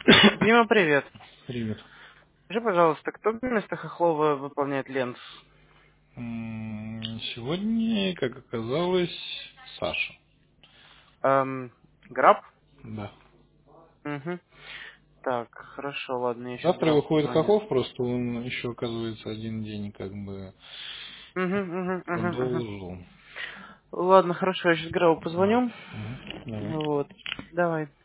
Дима, привет. Привет. Скажи, пожалуйста, кто вместо Хохлова выполняет Ленс? Сегодня, как оказалось, Саша. Эм, Граб? Да. Угу. Так, хорошо, ладно, я сейчас Завтра Грабу выходит позвоню. Хохлов, просто он еще, оказывается, один день как бы Угу. продолжил. Ладно, хорошо, я сейчас Грабу Мгм. позвоню. Мгм. Давай. Вот. Давай.